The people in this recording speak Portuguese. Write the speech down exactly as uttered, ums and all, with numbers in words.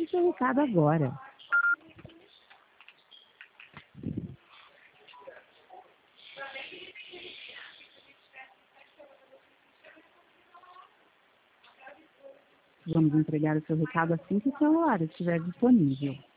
seu recado agora. Vamos entregar o seu recado assim que o celular estiver disponível.